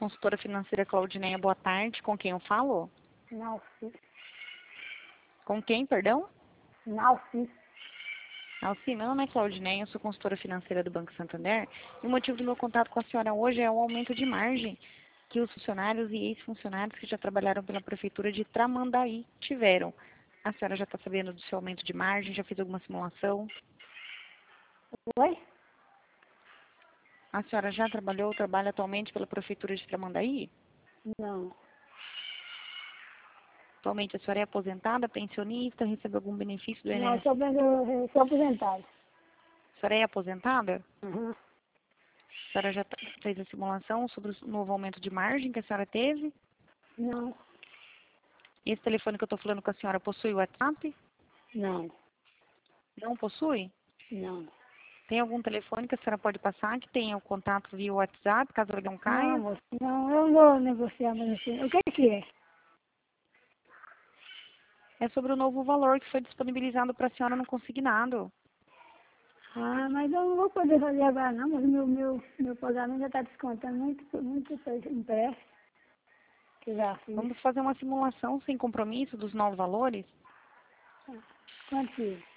Consultora financeira Claudineia, boa tarde. Com quem eu falo? Nalcis. Com quem, perdão? Nalcis. Alci, meu nome é Claudineia, eu sou consultora financeira do Banco Santander. E o motivo do meu contato com a senhora hoje é o aumento de margem que os funcionários e ex-funcionários que já trabalharam pela Prefeitura de Tramandaí tiveram. A senhora já está sabendo do seu aumento de margem? Já fez alguma simulação? Oi? A senhora já trabalhou ou trabalha atualmente pela Prefeitura de Tramandaí? Não. Atualmente a senhora é aposentada, pensionista, recebe algum benefício do Não, INSS? eu sou aposentado. A senhora é aposentada? Uhum. A senhora já fez a simulação sobre o novo aumento de margem que a senhora teve? Não. Esse telefone que eu estou falando com a senhora possui WhatsApp? Não. Não possui? Não. Tem algum telefone que a senhora pode passar que tenha o contato via WhatsApp, caso ele não Não, caia? moço. Não, eu não vou negociar mais assim. O que é? É sobre o novo valor que foi disponibilizado para a senhora no consignado. Ah, mas eu não vou poder fazer agora não, mas meu pagamento já está descontando muito empréstimo que já fiz. Vamos fazer uma simulação sem compromisso dos novos valores? Quanto que é?